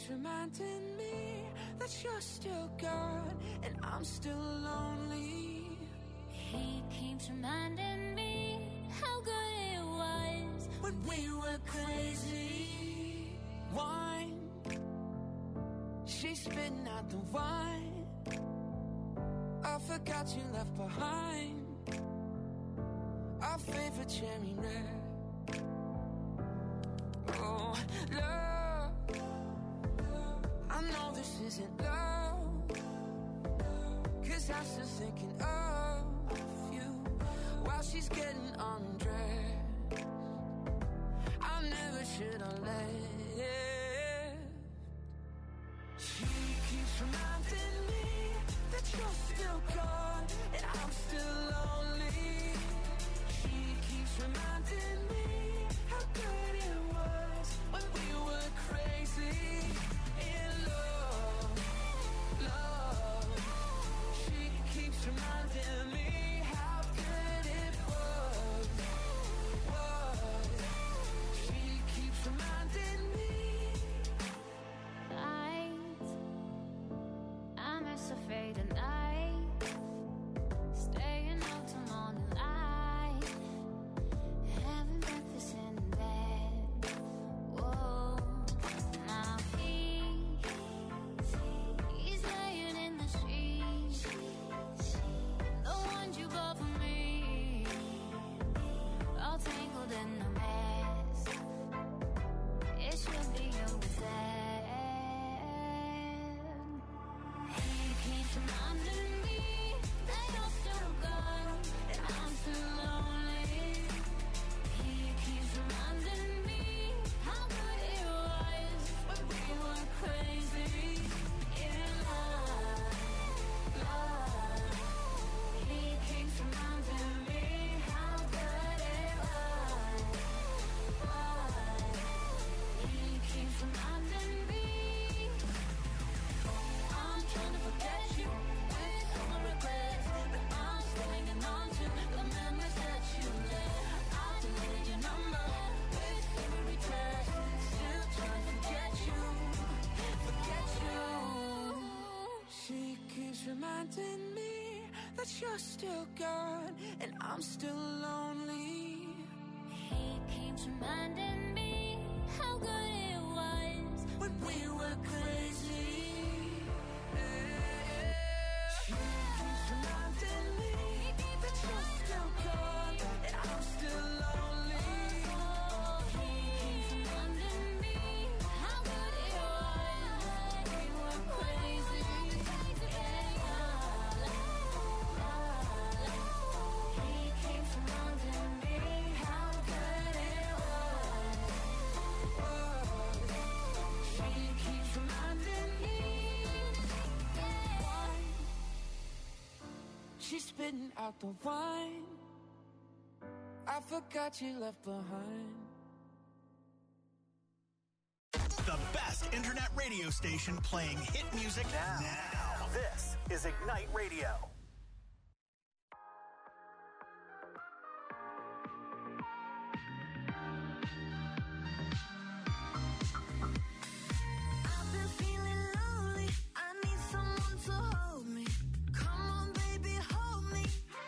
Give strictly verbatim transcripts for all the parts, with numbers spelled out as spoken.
keeps reminding me that you're still gone and I'm still lonely. He keeps reminding me how good it was when we were crazy. Wine, she's spitting out the wine. I forgot you left behind our favorite cherry red. Oh, love, I know this isn't love, 'cause I'm still thinking of you while she's getting undressed. I never should have left. She keeps reminding me that you're still gone and I'm still lonely. She keeps reminding me how good it was when we were crazy in love, love. She keeps reminding me how good it was, was. She keeps reminding me. Night, I'm as afraid of night, staying out till morning light, having breakfast in bed. Whoa, now he, he's laying in the sheets, the ones you bought for me, all tangled in a mess. It should be over then. He keeps reminding me that you're still gone and I'm still lonely. He keeps reminding me how good it was when we were crazy in love, love. He keeps reminding me how good it was, was. He keeps reminding me. I'm trying to forget you with all my regrets, but I'm still hanging on to the memories that you left. I deleted your number with every text, still trying to forget you, forget you. She keeps reminding me that you're still gone and I'm still lonely. He keeps reminding me how good it was when we were crazy. She keeps reminding me that you're still gone and I'm still lonely. He keeps reminding me how good it was when we were crazy. He keeps reminding me how good it was. She keeps reminding me. She's spitting out the wine. I forgot you left behind. The best internet radio station playing hit music now. now. This is Ignite Radio. I've been feeling lonely. I need someone to hold me. Come on, baby, hold me.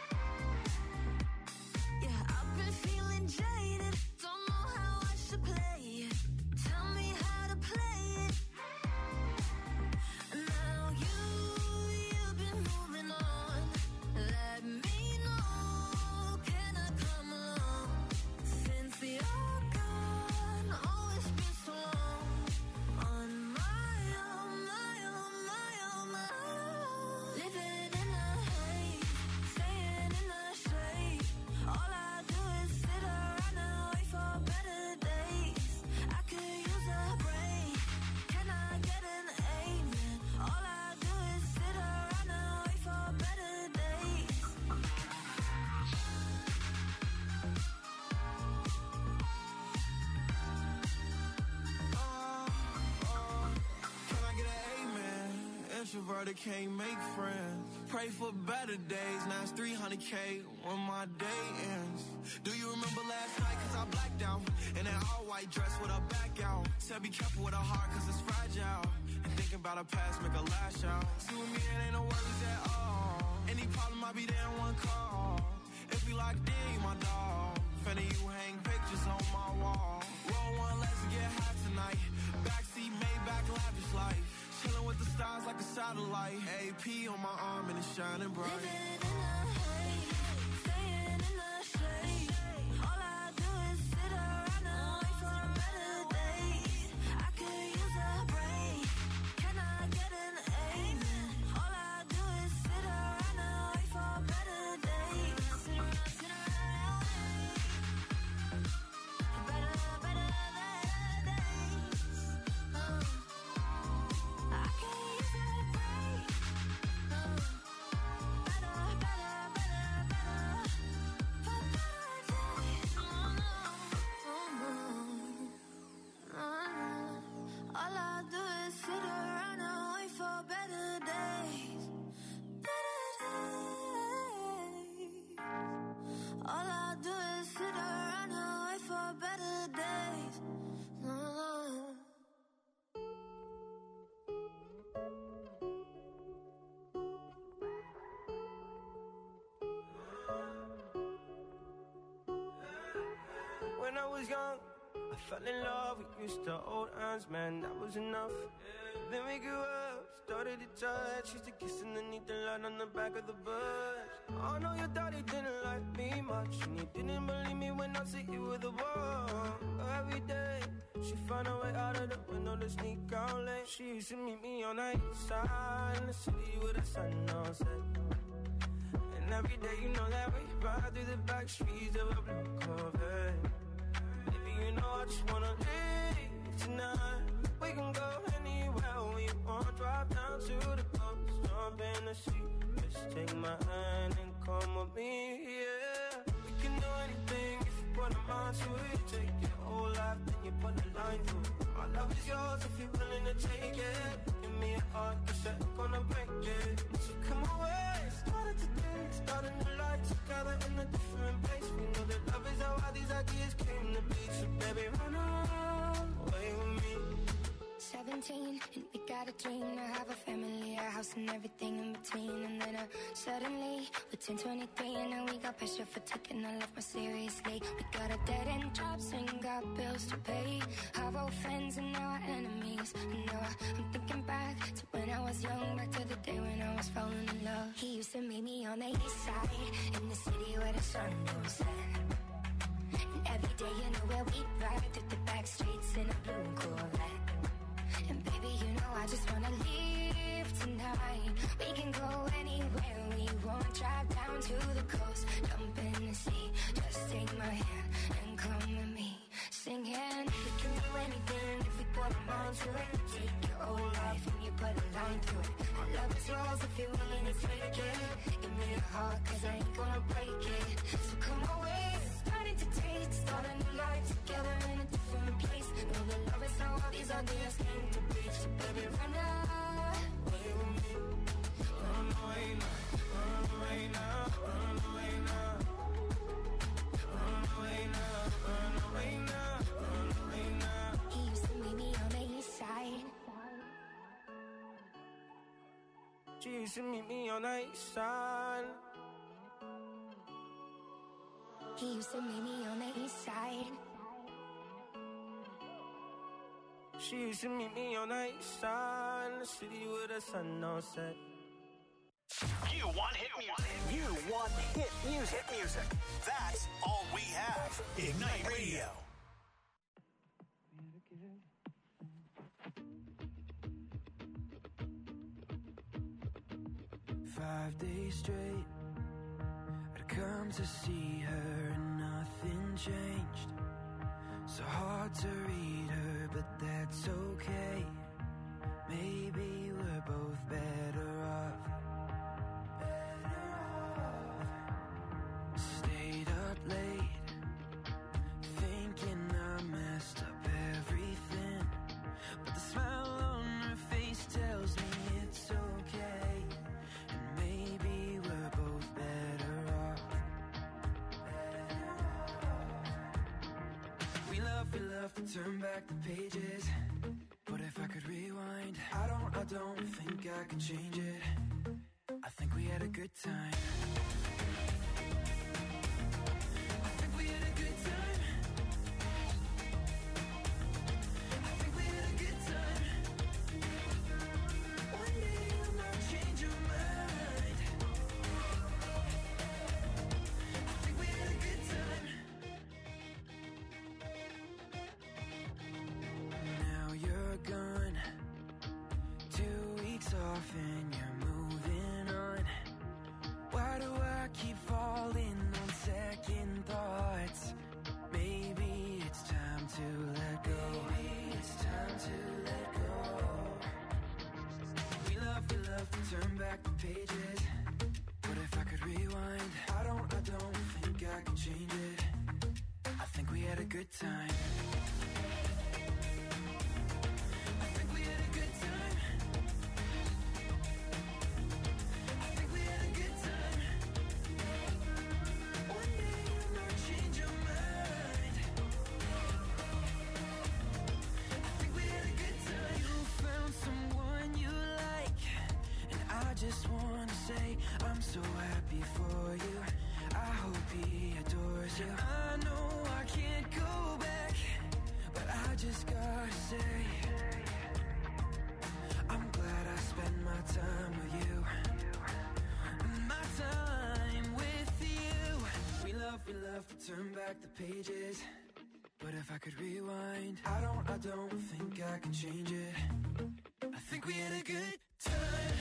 Yeah, I've been feeling jaded. Don't know how I should play it. Tell me how to play it. Now you, you've been moving on. Let me know. Can I come along? Since you're gone, oh, it's been so long. On my own, my own, my own, my own. Living in the haze, staying in the shade. All I do is sit around and wait for better days. I could use a break. Can I get an amen? All I do is sit around and wait for better days. Can I get an amen? Introverted can't make friends. Pray for better days. Now it's three hundred K when my day ends. Do you remember last night? Cause I blacked out. And that all white white dress with her back out. Said be careful with her heart cause it's fragile. And thinking about her past make her lash out. See with me it ain't no worries at all. Any problem I be there in one call. If we locked in, you my dog. Finna you hang pictures on my wall. Roll one, let's get high tonight. Backseat Maybach, lavish life. Chillin' with the stars like a satellite. A P on my arm and it's shining bright. Living in the haze, staying in the shade. All I do is sit around and wait for better days. I could use a break. Can I get an amen? All I do is sit around and wait for better days. Sit around, sit around, better, better days. Uh, I could use a break. Uh, better, better, better, better, for better days. Oh, no. Oh, no. All I do is sit around and wait for better days. Better days. All I do is sit around and wait for better days. Oh. When I was young, I fell in love. We used to hold hands, man, that was enough. Then we grew up, started to touch. Used to kiss underneath the light on the back of the bus. I know your daddy didn't like me much, and he didn't believe me when I said you were the one. Every day, she found a way out of the window to sneak out late. She used to meet me on the east side in the city with the sun on set. And every day, you know that we ride through the back streets of a blue Corvette. Baby, you know I just wanna leave tonight. We can go anywhere we want. Drive down to the coast, jump in the sea. Just take my hand and come with me, yeah. We can do anything if you put a mind to it. Take your whole life, then you put a line through it. My love is yours if you're willing to take it. Give me a heart, cause I'm gonna break it. So come away, started today, start a new life together in a different place. We know that love is how all these ideas came to be. So baby, run away with me. seventeen, and we got a dream to have a family, a house and everything in between. And then uh, suddenly, we're ten twenty-three, and now we got pressure for taking our life more seriously. We got a dead end jobs and got bills to pay. Our old friends and now our enemies. And now I, I'm thinking back to when I was young, back to the day when I was falling in love. He used to meet me on the east side, in the city where the sun don't set. And every day, you know where we ride through the back streets in a blue Corvette. And baby, you know I just wanna leave tonight. We can go anywhere we want. Drive down to the coast, jump in the sea. Just take my hand and come with me. Singing, we can do anything if we put a mind to it. Take your whole life and you put a line through it. My love is yours if you're willing to take it. Give me a heart cause I ain't gonna break it. So come away, starting to taste. Start a new life together in a different place. Know that love is how all these ideas came to be. So baby, run away with me. Run away now, run away now, run away now. Run away now, run away now, run away now. He used to meet me on the east side. She used to meet me on the east side. He used to meet me on the east side. She used to meet me on the east side in the city with the sun on set. You want hit music. You want hit music. Hit music. That's all we have. Ignite Radio. Five days straight, I'd come to see her and nothing changed. So hard to read her, but that's okay. Maybe we're both better off. Better off. Stayed up late, thinking I messed up everything. But the smile on her face tells me it's okay. And maybe we're both better off. Better off. We love, we love to turn back the pages, but if I could rewind, I don't, I don't think I could change it. I think we had a good time. I think we had a good time. I think we had a good time. One day you might change your mind. I think we had a good time. Now you're gone, two weeks off and you're moving on. Why do I keep falling on second thoughts? Maybe it's time to let go. Maybe it's time to let go. We love, we love to turn back the pages, but if I could rewind, I don't, I don't think I can change it. I think we had a good time. I think we had a good time. I think we had a good time. One day you might change your mind. I think we had a good time. You found someone you like, and I just wanna say I'm so happy for you. I hope he adores you. I know I can't go back, but I just gotta say I'm glad I spent my time with you. My time with you. We love, we love to turn back the pages, but if I could rewind, I don't, I don't think I can change it. I think we had a good time.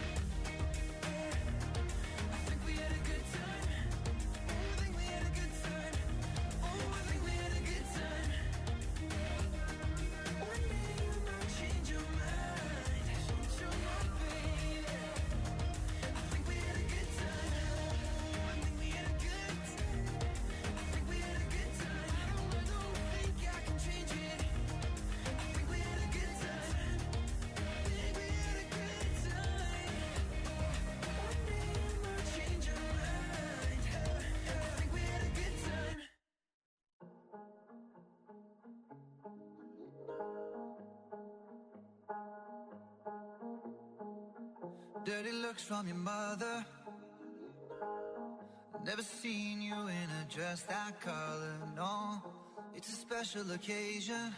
I think we had a good time. Oh, I think we had a good time. Oh, I think we had a good time. One day you might change your mind. Change your mind, baby. I think we had a good time. Oh, I think we had a good time. I think we had a good time. I don't, I don't think I can change it. I think we had a good time. I think we had a good time. One day you might change your mind. I think we had a good time. Dirty looks from your mother. Never seen you in a dress that color, no. It's a special occasion.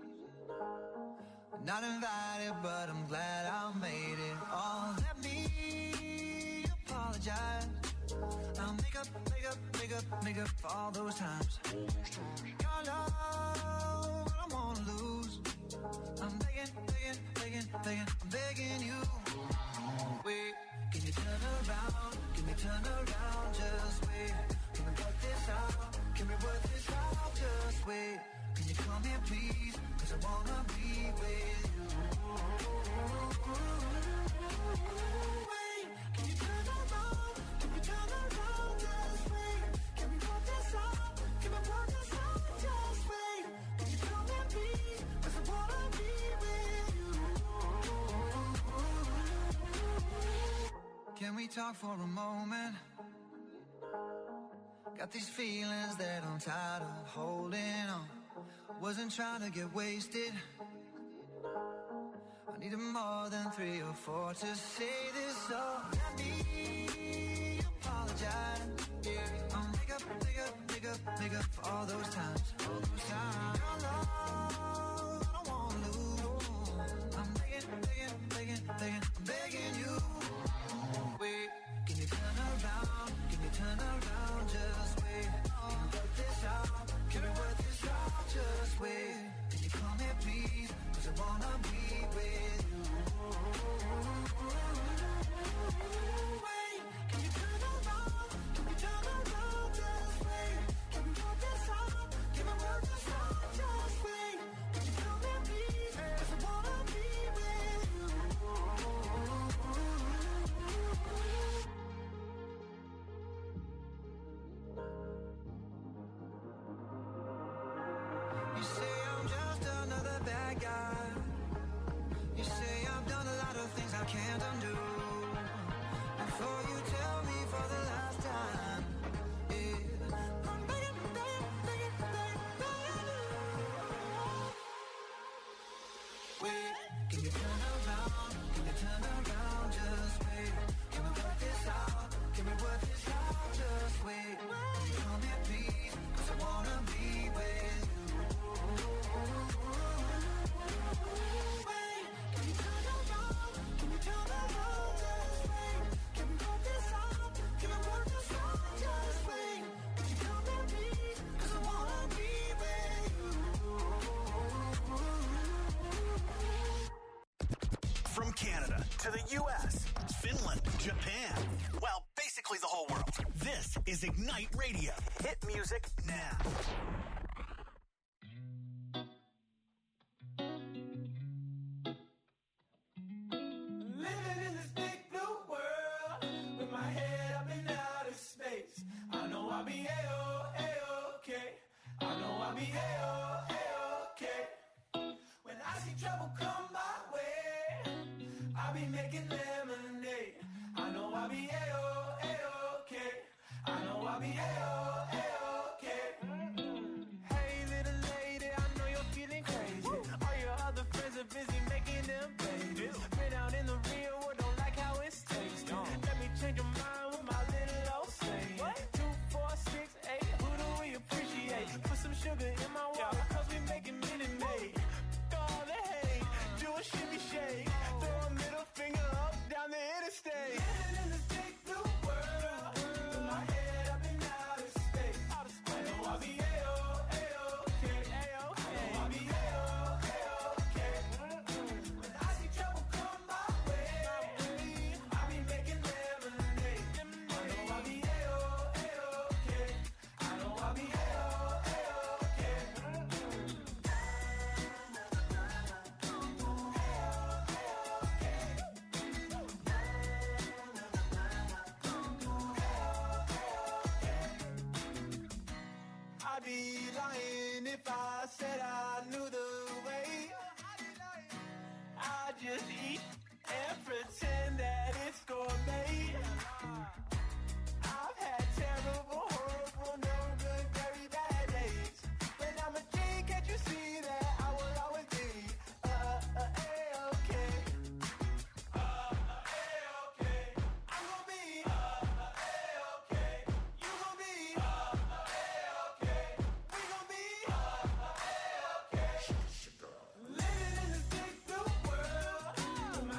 Not invited, but I'm glad I made it. Oh, let me apologize. I'll make up, make up, make up, make up for all those times. Your love, I don't wanna lose. I'm begging, begging, begging, begging, I'm begging you. Wait, can you turn around? Can we turn around? Just wait. Can we work this out? Can we work this out? Just wait. Can you come here, please? Cause I wanna be with you. Wait, can you turn around? Can we turn around? Just wait. Can we work this out? Can we work this out? Just wait. Can you come here, please? Cause I wanna be with you. Can we talk for a moment? Got these feelings that I'm tired of holding on. Wasn't trying to get wasted. I needed more than three or four to say this, so let me apologize. Yeah, I'll make up, make up, make up, make up for all those times. All those times. Your love, I don't wanna lose. I'm begging, begging, begging, begging, I'm begging you. Wait, can you turn around? Can you turn around? Just wait. Can we work this out? Can we work this out? Just wait. Can you come here, please? Cause I wanna be with you. Wait, can you turn around? Can we turn around? Just wait. Can we work this out? Can we work this out? Just turn around, just wait. Can we work this out? Can we work this out? Just wait. Come here, please, 'cause I wanna be with you. Wait, can we turn around? Can we turn around? Just wait. Can we work this out? Can we work this out? Just wait. Could you come here, please? 'Cause I wanna be with you. From Canada to the U S, Finland, Japan, well, basically the whole world. This is Ignite Radio. Hit music now. Living in this big blue world with my head up in outer space. I know I'll be A-O, A-okay. I know I'll be A-O, A-okay. When I see trouble come my way, I'll be making lemonade. I know I'll be A-O, A-okay. I know I'll be A-O, A-okay. Hey little lady, I know you're feeling crazy. All your other friends are busy making them babies. Been out in the real world, don't like how it's tasting. Let me change your mind with my little old saying. Two, four, six, eight, who do we appreciate? Put some sugar in my water, 'cause we making Minute Maid. All the hate, do a shimmy shake. Throw a middle finger up down the interstate. Living in this big blue world with my head up in outer space. I know I'll be A-O, A-okay. I know I'll be A-O, A-okay. When I see trouble come my way, I'll be making lemonade. I know I'll be A-O, A-okay. I know I'll be A-O, A-okay. I'd be lying if I said I knew the way. I just eat and pretend that it's gourmet. I've had terrible, horrible, no good, very bad days. When I'm a G, can't you see that I will always be uh, uh, A-okay. Uh, uh, A-okay. I'm gonna be uh, uh, A-okay. You gonna be uh, uh, A-okay. We gonna be uh, uh, A-okay. Living in this big blue world with my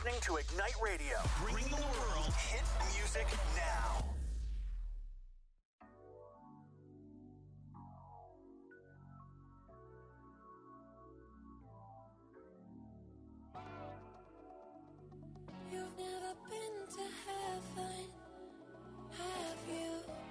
listening to Ignite Radio. Bringing the world hit music now. You've never been to heaven, have you?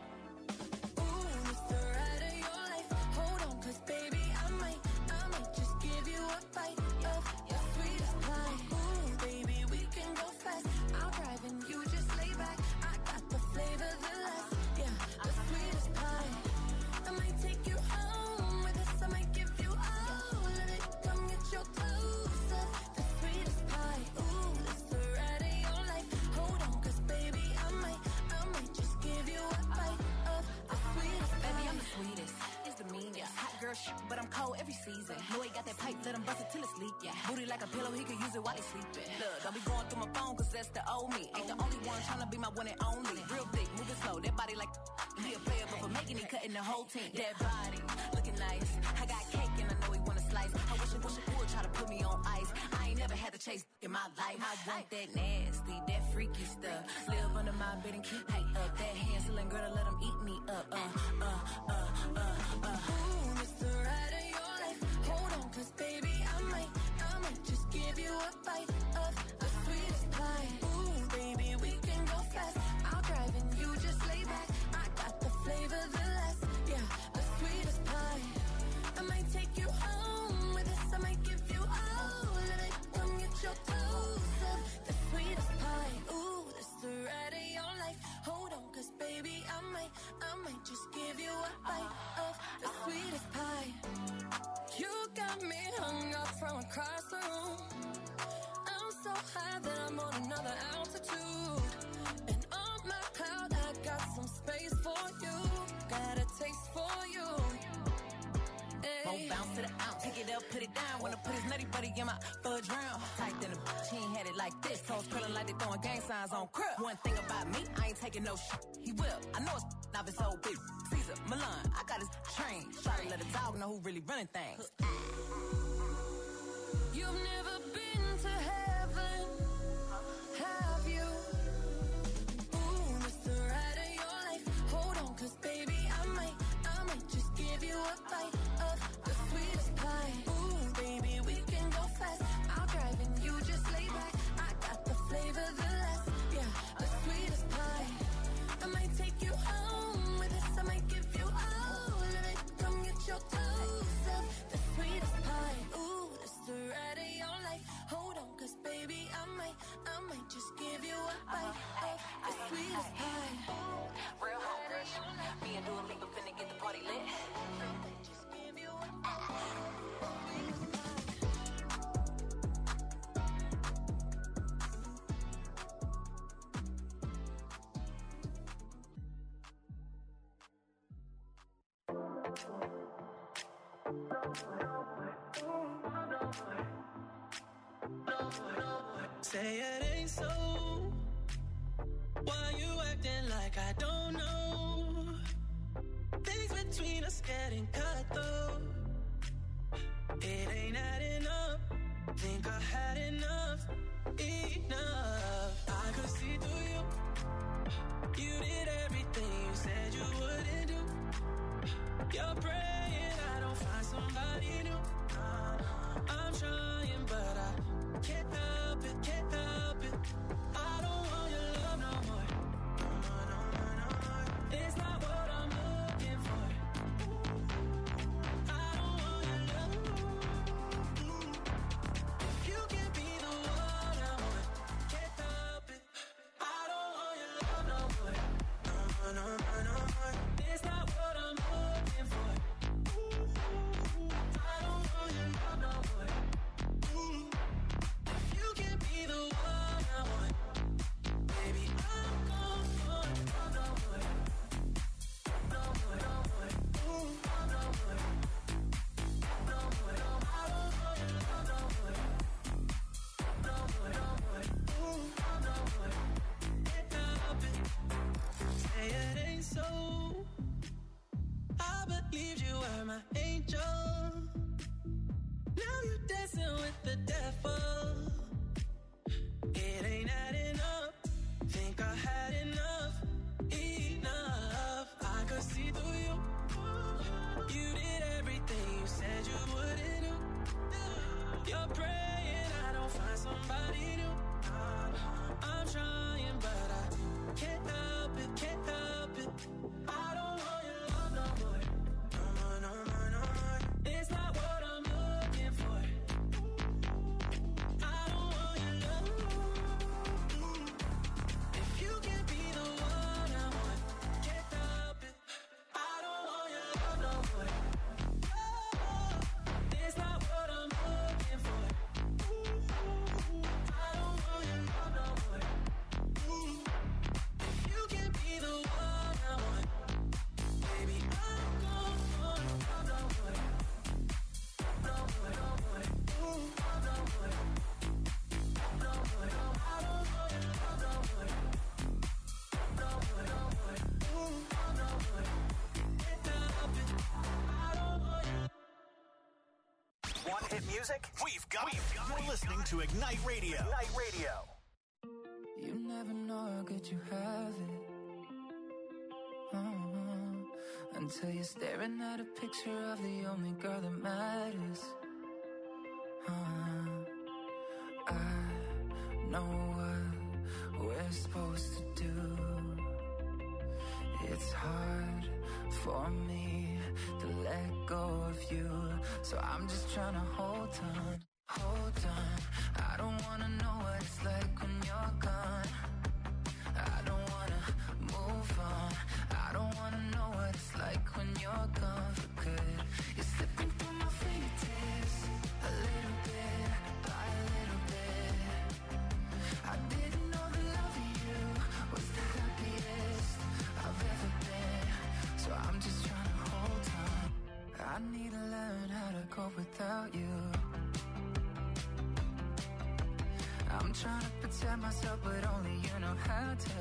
Ooh, it's the ride of your life. Hold on, cause baby, I might, I might just give you a bite of your sweetest pie. Ooh, baby, we can go fast. I'll drive and you just lay back. I got the flavor, the last, yeah, the sweetest pie. I might take you home with us. I might give you all of it. Come get your dose of the sweetest pie. Ooh, it's the ride of your life. Hold on, cause baby, I might, I might just give you a bite of the sweetest pie. Baby, I'm the sweetest. It's the meanest. Hot girl shit, but I'm cold every season. Know he got that pipe, let him bust it till it's leak. Yeah. Booty like a pillow, he could use it while he's sleeping. Look, don't be going through my phone, cause that's the old me. Ain't the only one tryna be my one and only. Real thick, moving slow, that body like he a player, but for making it, cutting the whole team. That body, looking nice. I got cake and I know he wanna slice. I wish I wish I would try to put me on ice. I ain't never had to chase in my life. I want that nasty, that freaky stuff. Live under my bed and keep me up. That handling girl to let him eat me up. Uh, uh, uh, uh, uh. Ooh, it's the ride of your life. Hold on, cause baby, I might, I might just give you a bite of the sweetest pie. Ooh, baby, we can go fast. I'll drive and you just lay back. I got the flavor, the last, yeah, the sweetest pie. I might take you home with us. I might give you all of it. Come get your dose of the sweetest pie. Ooh, it's the ride of your life. Hold on, cause baby, I might, I might just give you a bite of the sweetest pie. You got me hung up from across the room. I'm so high that I'm on another altitude. And on my cloud, I got some space for you. Got a taste for you. Won't bounce to the ounce. Pick it up, put it down. Wanna put his nutty buddy in my fudge round. Tight than a bitch, he ain't had it like this. Toes curling like they throwing gang signs on crib. One thing about me, I ain't taking no shit. He will. I know it's not his old bitch. Caesar, Milan, I got his train. Try to let a dog know who really running things. You've never been to heaven, have you? Ooh, it's the ride of your life. Hold on, cause baby, I might, I might just give you a bite of the sweetest pie. Ooh, baby, we can go fast. I'll drive and you just lay back. I got the flavor, the last, yeah, the sweetest pie. I might take you home with us. I might give you all of it. Come get your dose of the sweetest pie. Ooh, it's the ride of your life. Hold on, cause baby, I might, I might just give you a bite of the sweetest pie. Real hungry. Me and Dua Lipa finna get the party lit. Just give you a bite of the sweetest pie. Say it ain't so. Why you acting like I don't know? Things between us getting cut though. It ain't adding up. Think I had enough, enough. I could see through you. You did everything you said you wouldn't do. You're praying I don't find somebody new. I'm trying, but I can't help it, can't help it. I don't want your love no more. No more, no more, no more. It's not what I'm looking for. I don't want your love. If you can be the one. Want hit music? We've got it. You're listening to Ignite Radio. Ignite Radio. You never know how good you have it. Uh-huh. Until you're staring at a picture of the only girl that matters. Uh-huh. I know what we're supposed to do. It's hard for me to let go of you, so I'm just trying to hold on, hold on. I don't wanna know what it's like when you're gone. I don't wanna move on. I don't wanna know what it's like when you're gone for good. You're slipping through my fingertips, a little bit, by a little bit. I didn't know the love of you was the happiest I've ever been, so I'm just trying to hold on. I need to learn how to cope without you. I'm trying to protect myself, but only you know how to.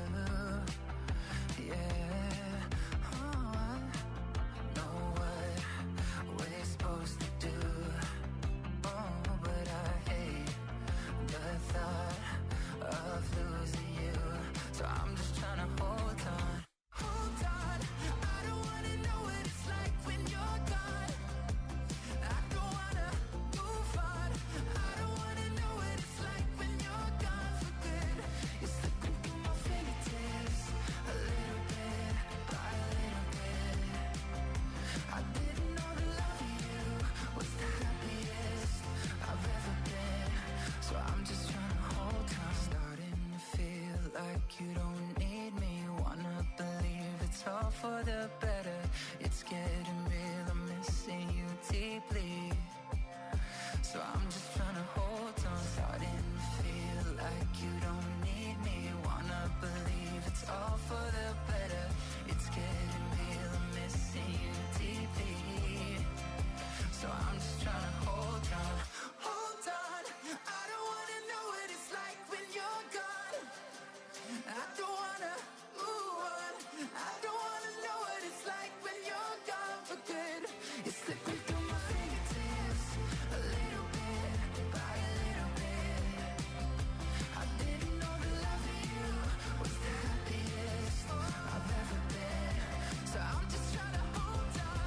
Yeah, oh, I know what we're supposed to do. Oh, but I hate the thought of losing you, so I'm just trying to hold on. Hold on, I don't wanna know what it's like when you're gone. I don't wanna move on. I don't wanna know what it's like when you're gone for good. You're slipping through my fingertips, a little bit, by a little bit. I didn't know the love of you was the happiest I've ever been, so I'm just trying to hold on. Starting to feel like you don't need me. Wanna believe it's all for the better. It's getting real, I'm missing you deeply, so I'm just trying to hold on. Starting to feel like you don't need me. Wanna believe it's all for the better. It's getting real, I'm missing you deeply, so I'm just trying to hold on. Hold on, I don't wanna know what it's like when you're gone. I don't wanna move on. I don't wanna know what it's like when you're gone for good. It's slipping through my fingertips, a little bit, by a little bit. I didn't know the love of you was the happiest I've ever been, so I'm just trying to hold on.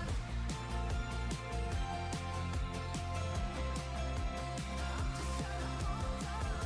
I'm just trying to hold on.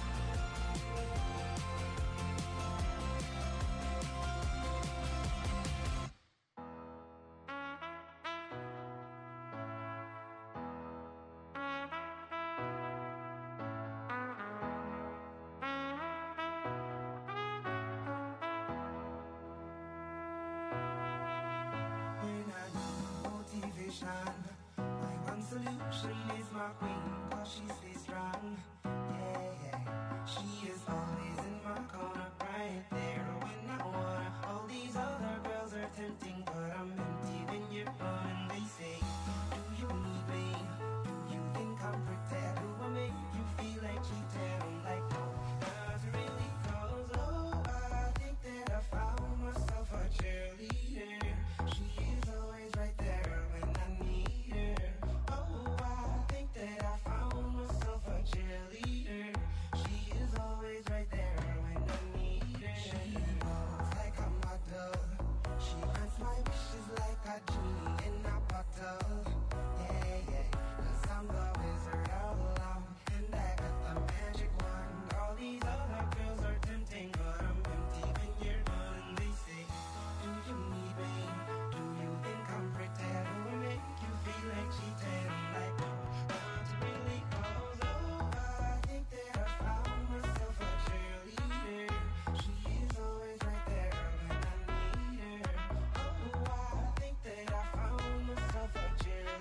When I need motivation, my one solution is my queen, cause she stays strong. Yeah, yeah. She is always in my corner, right there when I wanna. All these other girls are tempting, but I'm empty when you're gone. And they say, do you need me? Do you think I'm pretty? Do I make you feel like cheating? I'm like, no, not really, cause oh, I think that I found myself a cheerleader. She is always right there when I need her. Oh, I think that I found myself a cheerleader. She is always right there when I need her. She walks like a model. She grants my wishes like a genie in a bottle. Yeah, yeah, cause I'm the wizard all along, and I got the magic wand. All these other girls are tempting, but I'm empty when you're gone. And they say, do you need me? Do you think I'm pretty? Do I make you feel like cheating? I'm like, no, not really, cause oh, I think that I found myself a cheerleader. She is always right there when I need her. Oh, I think that I found myself a cheerleader.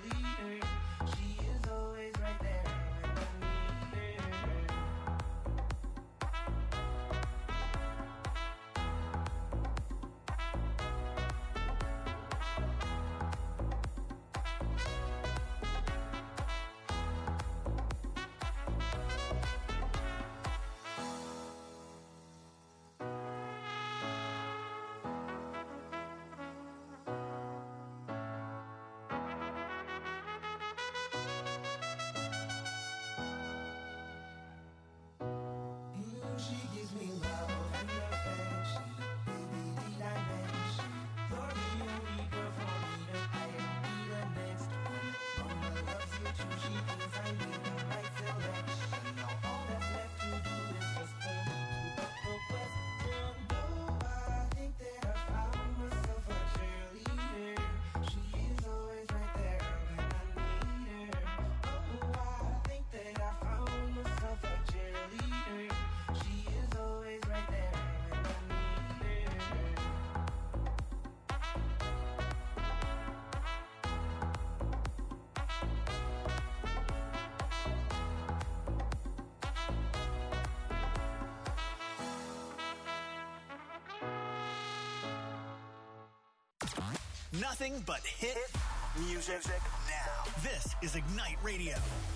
Nothing but hit music now. This is Ignite Radio.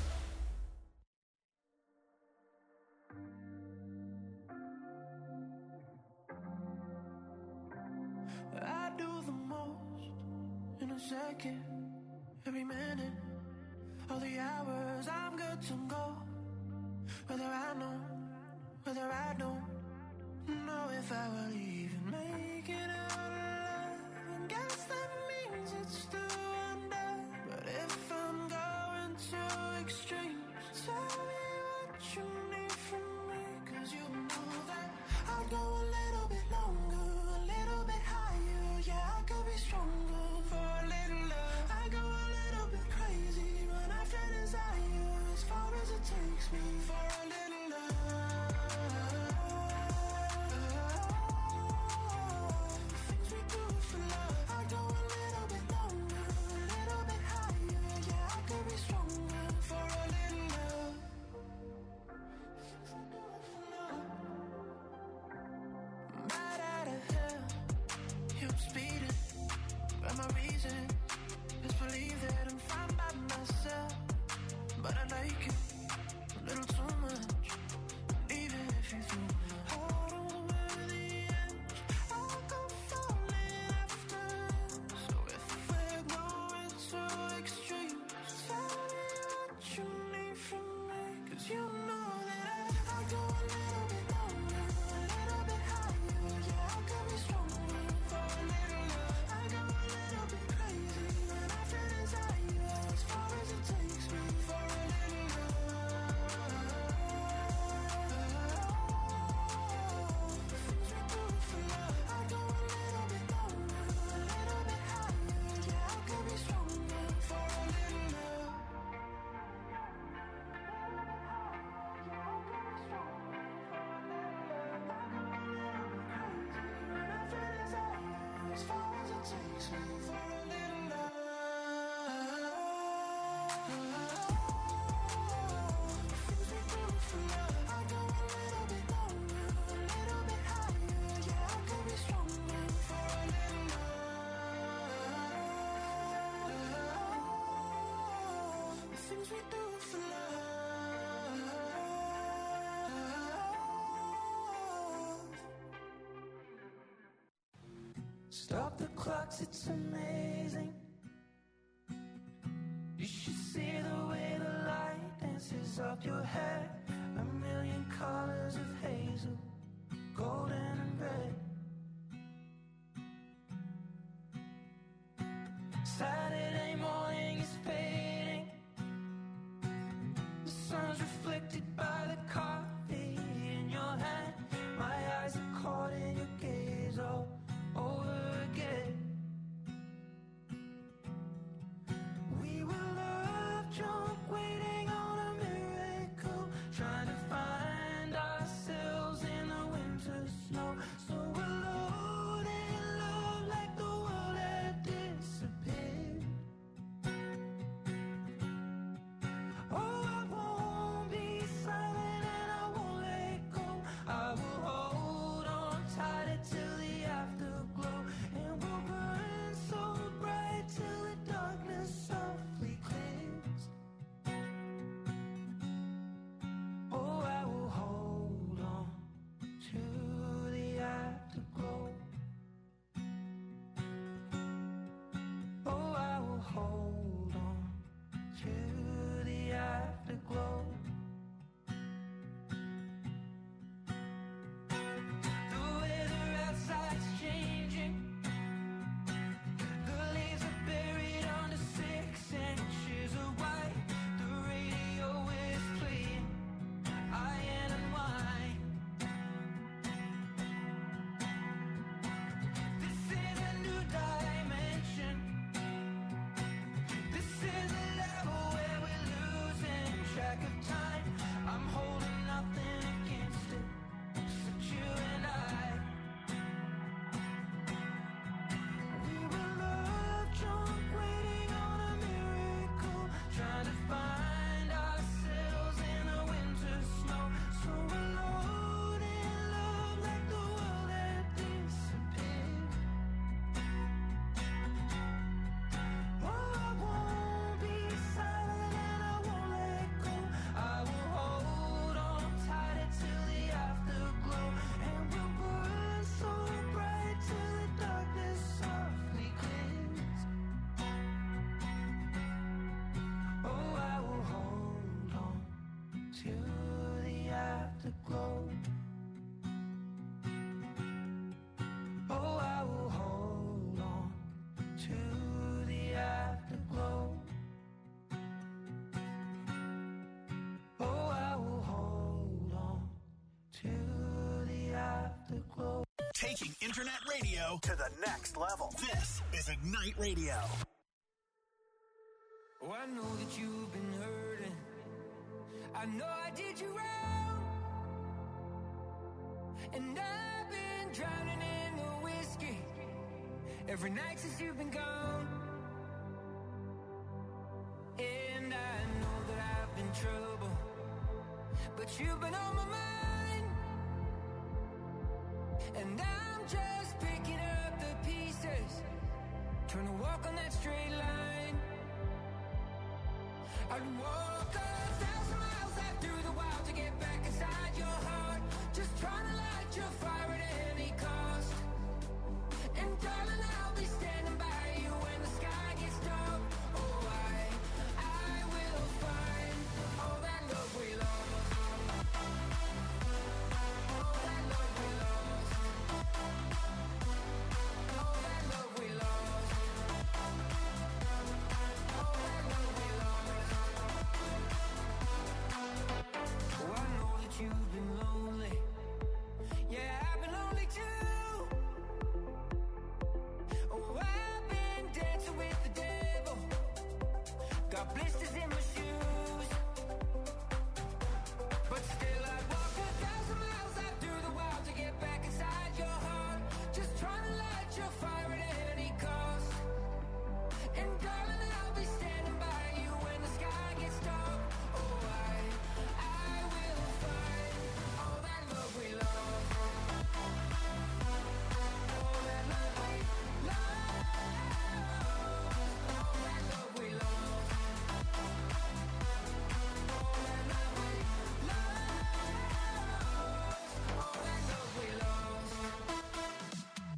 I do the most in a second, every minute, all the hours I'm good to go. Whether I know, whether I don't know if I will even make it out alive. And guess that means it's still undone. But if I'm going to extremes, tell me what you need from me. Cause you know that I'll go a little bit longer, a little bit higher. Yeah, I could be stronger for a little love. I go a little bit crazy when I feel desire, as far as it takes me for a little love. Things we do for love. I go a little bit longer, a little bit higher. Yeah, I could be stronger for a little love. Things we do for love. Right out of hell, yeah, I'm speeding. But my reason is believe that I'm fine by myself. But I like you a little too much. And even if you threw my heart over the edge, I'll go falling after. So if we're going to extremes, tell me what you need from me. Cause you know that I, I'll go a little bit longer, a little bit higher. Yeah, I could be stronger for a little love. I go a little bit crazy when I feel desire, as far as it takes me for a little love. The things we do for love. I go a little bit longer, a little bit higher. Yeah, I could be stronger for a little love. As far as it takes me for a little love. The things we do for love. I go a little bit longer, a little bit higher. Yeah, I could be stronger for a little love. The things we do for love. Stop the clocks, it's amazing. You should see the way the light dances up your hair. A million colors of hazel, golden and red. Saturday morning is fading. The sun's reflected by the coffee in your hand. My eyes are caught in your gaze all over again. We were love drunk, waiting on a miracle, trying to find ourselves in the winter snow. So alone in love, like the world had disappeared. afterglow. Oh, I will hold on to the afterglow. Oh, I will hold on to the afterglow. Taking internet radio to the next level. This is Ignite Radio. Oh, I know that you've been hurting. I know I did you wrong. And I've been drowning in the whiskey every night since you've been gone. And I know that I've been trouble, but you've been on my mind. And I'm just picking up the pieces, trying to walk on that straight line. I'd walk a thousand miles out through the wild to get back inside your heart, just trying to light your fire at any cost. And darling, I'll be standing by you when the sky gets dark. Oh, I, I will find all that love we lost. All that love we lost. All that love we lost. All that love we lost. Oh, I know that you've been lonely. Yeah, I've been lonely too. Oh, I've been dancing with the devil. Got blisters in my shoes. But still I'd walk a thousand miles out through the wild to get back inside your heart, just trying to light your fire at any cost. And darling, I'll be standing by you when the sky gets dark. Oh, I, I will find all that love we lost. All that love we lost. All that love we lost. All that love we lost. All that love we lost.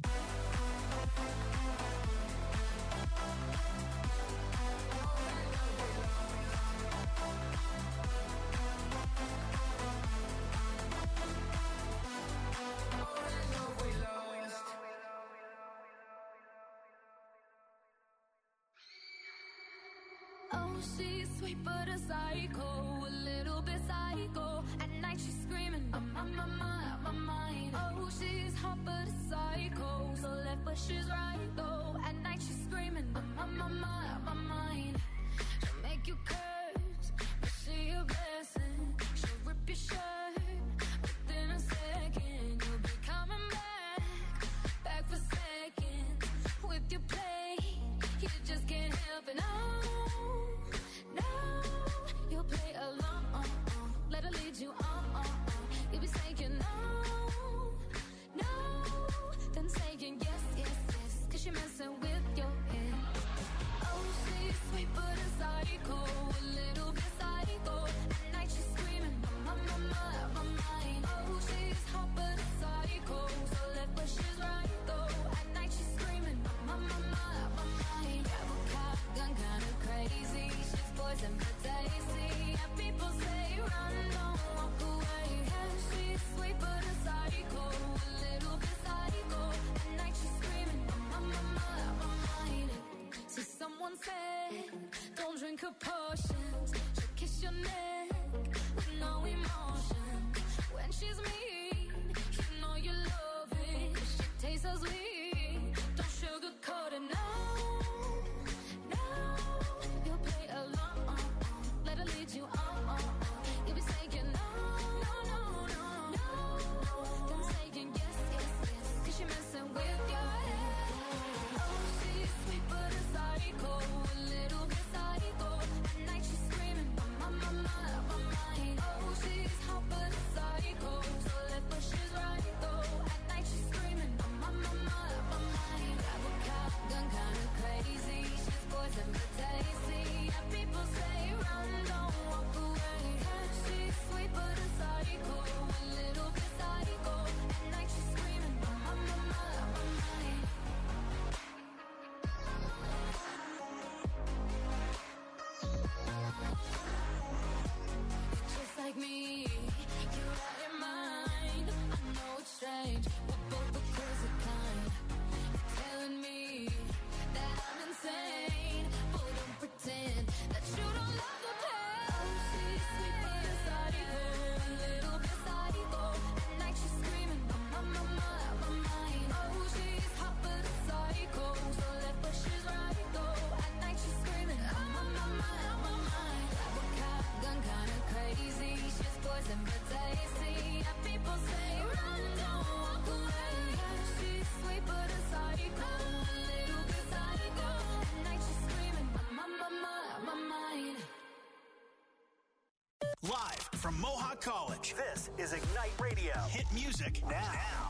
All that love we lost. Oh, she's sweet but a psycho, a little bit psycho. At night she's screaming, I'm on my mind, my mind. Oh, she's hot but a psycho, so left but she's right though. At night she's screaming, I'm on my mind, my mind. She'll make you curse, but she a blessing. She'll rip your shirt within a second. You'll be coming back, back for seconds with your play. You just can't help it, no, no. You'll play along, let her lead you on, on, on. You'll be saying no, Live from Mohawk College, this is Ignite Radio. Hit music now.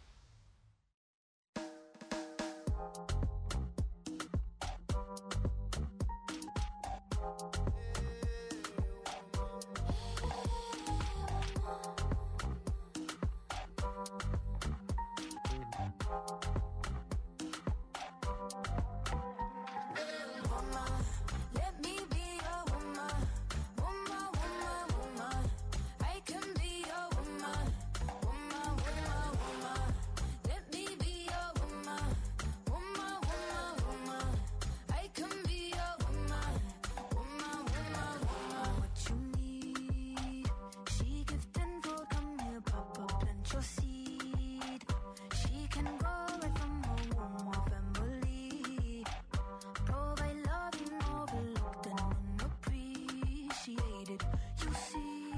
Let me be your woman, woman, woman, woman. I can be your woman, woman, woman, woman. Let me be your woman, woman, woman, woman. I can be your woman, woman, woman, woman. What you need, she give tenfold. Come here, Papa, plant your seed. She can go right from her womb or family. Provide love in overlooked and unappreciated. You see,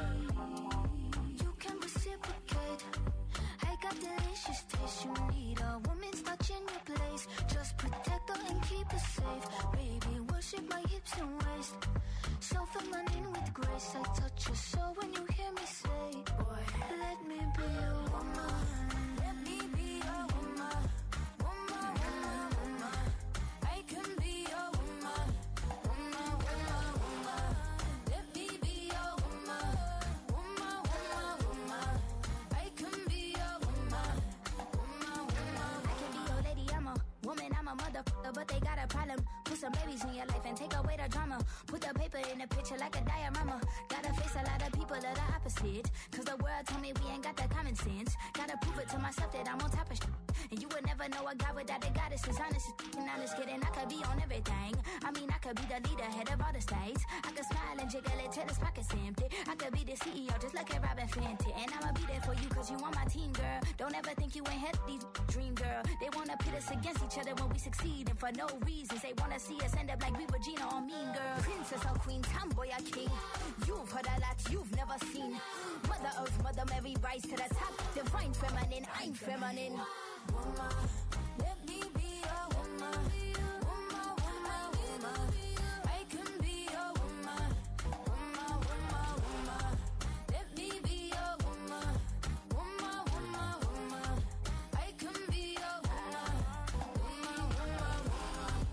you can reciprocate. I got delicious taste. You need a woman's touch in your place. Just protect her and keep her safe. Baby, worship my hips and waist. So feminine with grace. I touch your soul when you hear me say, boy, let me be your woman. Let me be your woman. Woman, woman, woman. I can be your woman, woman, woman, woman. Let me be your woman, woman, woman, woman. I can be your woman, woman, woman. I can be your lady, I'm a woman, I'm a motherfucker, but they got a problem. Put some babies in your life and take away the drama. Put the paper in the picture like a diorama. Gotta face a lot of people that are opposite. Cause the world told me we ain't got the common sense. Gotta prove it to myself that I'm on top of shit. And you would never know a guy without a goddess is honest. And honest kidding, I could be on everything. I mean, I could be the leader, head of all the states. I could smile and jiggle it till his pockets empty. I could be the C E O just like a Robin Fenty. And I'ma be there for you cause you on my team, girl. Don't ever think you ain't had these dream, girl. They wanna pit us against each other when we succeed. And for no reasons, they wanna see us end up like we were Gina or Mean Girl. Princess or queen, tomboy or king. You've heard a lot you've never seen. Mother Earth, Mother Mary, rise to the top. Divine feminine, I'm feminine. Woman, let me be your woman. Woman, woman, woman. I can be your woman. Woman, woman, woman. Let me be your woman. Woman, woman, woman. I can be your woman. Woman, woman, woman.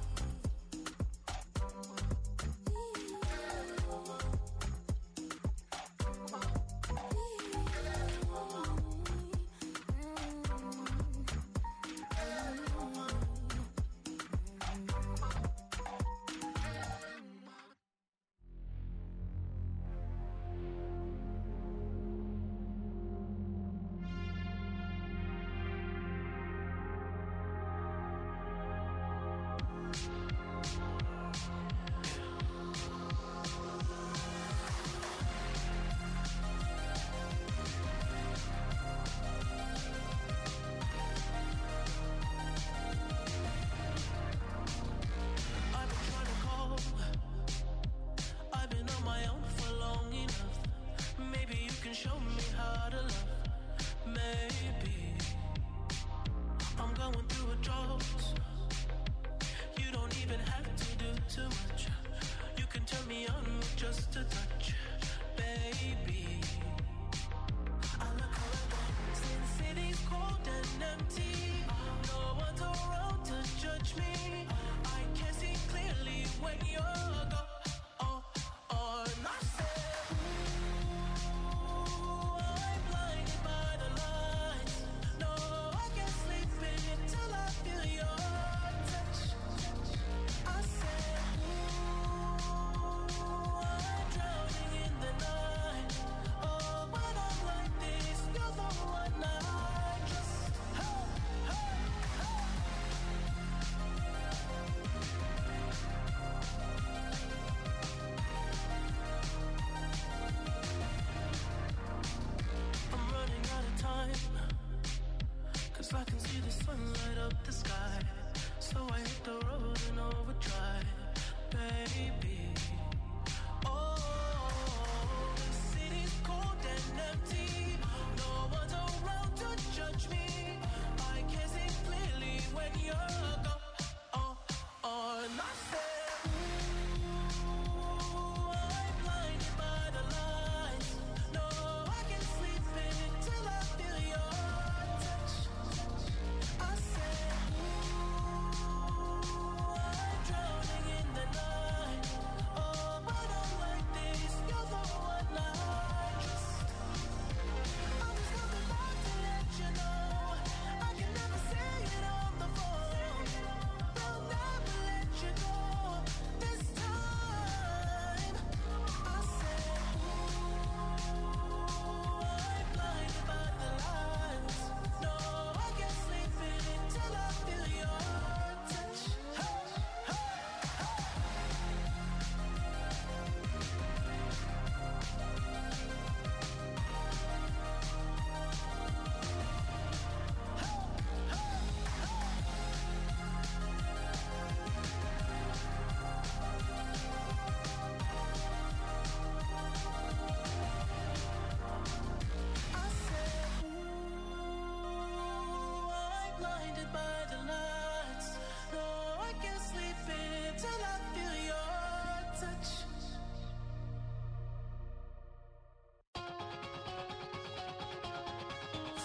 I've been trying to call. I've been on my own for long enough. Maybe you can show me how to love. Maybe I'm going through a drought. You don't even have to do too much. You can turn me on with just a touch, baby. I look around since city's cold and empty. No one's around to judge me. I can see clearly when you're gone. Oh, oh, and I said, ooh, I'm blinded by the lights. No, I can't sleep until I feel your touch. I said, ooh, I'm drowning in the night. Oh, when I'm like this, you're the one I trust. Hey, hey, hey. I'm running out of time, cause I can see the sun light up the sky. So I hit the road in overdrive, baby. Oh, the city's cold and empty. No one's around to judge me. I can see clearly when you're gone. Oh, oh, and I said, ooh, I'm blinded by the light.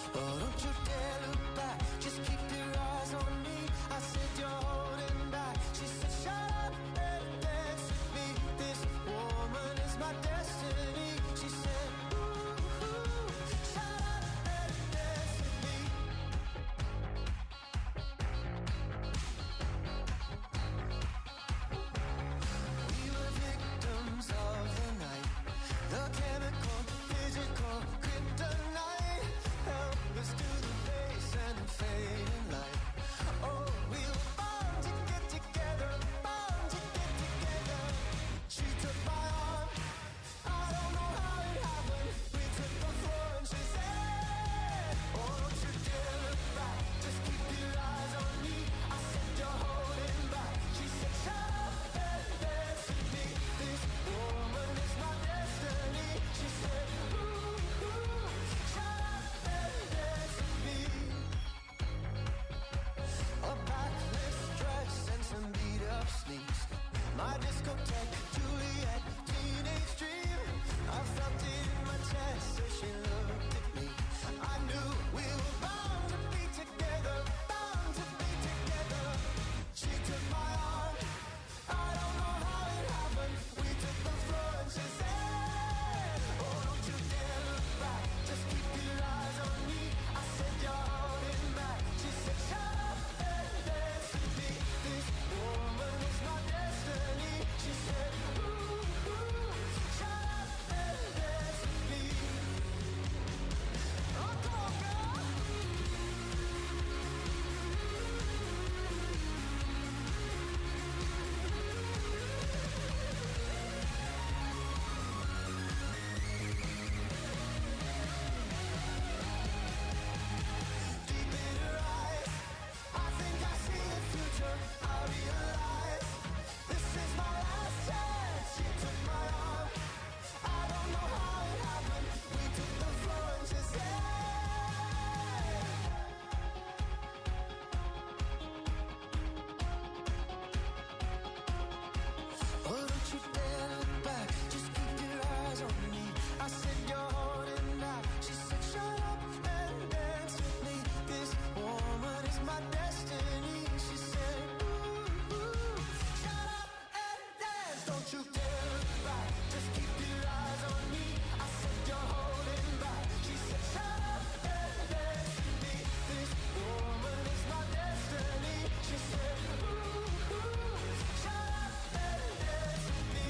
Oh, don't you dare look back, just keep your eyes on me. I said you're holding back. She said shut up and dance with me. This woman is my destiny. She said ooh, ooh, shut up and dance with me. We were victims of the night, the chemical, physical, kryptonite. Help us to the base and the fading light. Oh, we were bound to get together, bound to get together. She took my arm, I don't know how it happened. We took the floor and she said, oh, don't you dare look back, just keep your eyes on me. I said you're holding back. She said shut up and dance with me. This woman is my destiny. She said ooh, ooh, shut up and dance with me. A backless dress and some beat up sneaks. My discotheque, Juliet, teenage dream. I felt it in my chest as she looked at me. I knew we were bound to be together, bound to be together. She took my arm, I don't know how it happened. We took the floor and she said, oh, don't you dare look back, just keep your eyes on me. I said you're holding back. She said shut up and dance with me. This woman is my destiny. She said ooh, ooh, shut up and dance with me. Oh, come on, girl. Deep in her eyes, I think I see the future. I realize this is my last chance. She took my arm, I don't know how it happened. We took the floor and she said, oh, don't you dare look back, just keep your eyes on me. I said you're holding back. She said shut up and dance with me. This woman is my destiny. She said ooh, ooh, shut up and dance. Don't you dare look back, just keep your eyes on me. I said you're holding back. She said shut up and dance with me. This woman is my destiny. She said ooh, ooh, shut up and dance with me.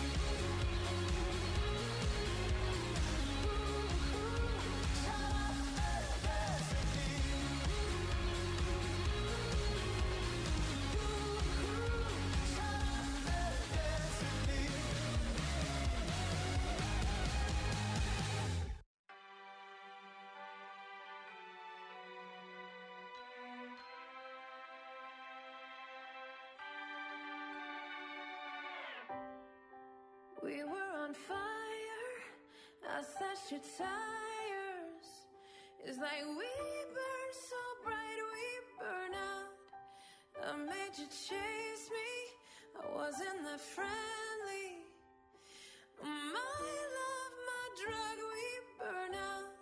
We were on fire, I slashed your tires. It's like we burn so bright, we burn out. I made you chase me, I wasn't that friendly. My love, my drug, we burn out.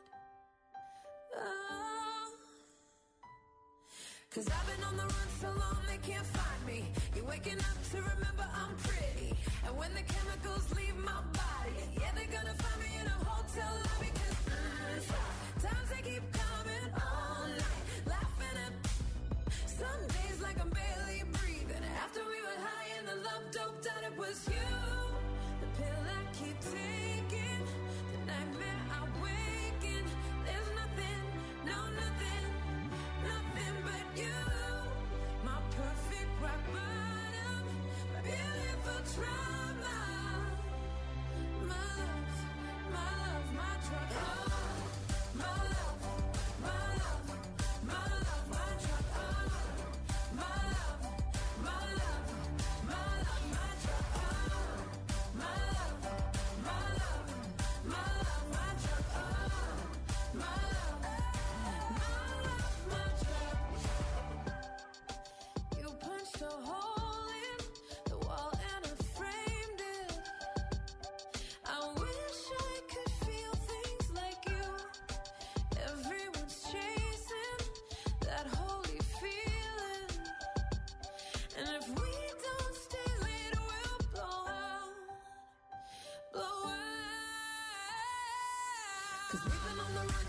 Oh. Cause I've been on the run so long they can't find me. You're waking up to remember I'm pretty. And when the chemicals leave my body, yeah, they're gonna find me in a hotel lobby. Cause mm, times they keep coming all night, laughing at some days like I'm barely breathing. After we were high and the love doped out, it was you. The pill I keep taking, the nightmare I wake in. There's nothing, no nothing, nothing but you. My perfect rock bottom, my beautiful trauma. My love, my love, my drug. Oh, my love,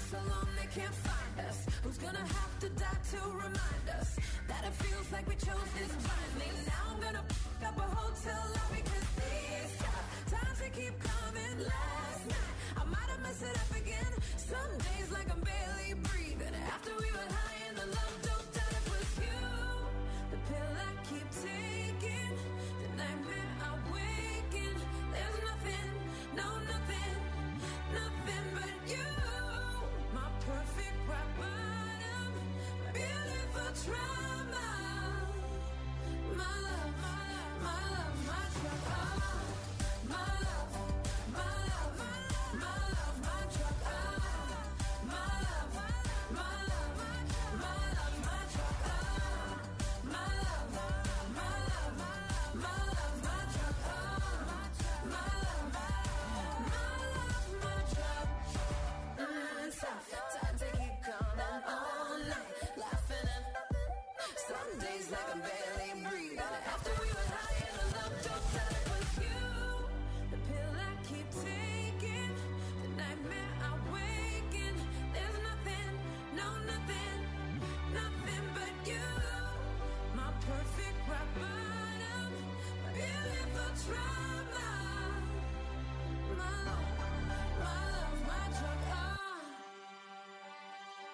so long they can't find us. Who's gonna have to die to remind us that it feels like we chose this blindly? Now I'm gonna f*** up a hotel lobby, cause these tough times they keep coming. Last night I might have messed it up again. Some days like I'm barely breathing.